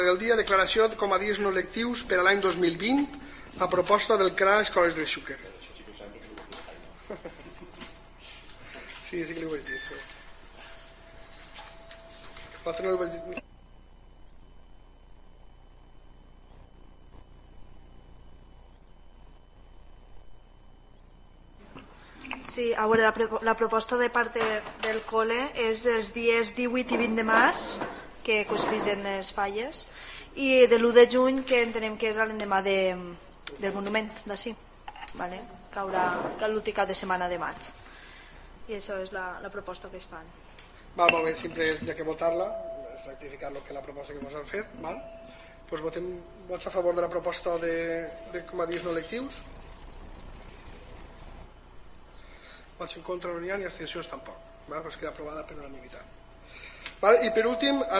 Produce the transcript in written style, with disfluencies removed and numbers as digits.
del dia, declaració com a dies no lectius per a l'any 2020 a proposta del CRA Escoles de Xúquer. Sí que li ho vaig dir. L'altre no li vaig dir. Sí, a veure, la proposta de part del col·le és els dies 18 i 20 de març, que coincideixen les falles, i de l'1 de juny, que entenem que és l'endemà del monument d'ací, vale? Caurà l'últim cap de setmana de maig. I això és la proposta que es fan. Val, molt bé, sempre és ja que votar-la, és rectificar lo que la proposta que ens han fet, val? Pues votem, vots a favor de la proposta de com a dies no lectius? Vots en contra no n'hi ha ni abstencions tampoc, val? Pues queda aprovada per unanimitat. Val? I per últim,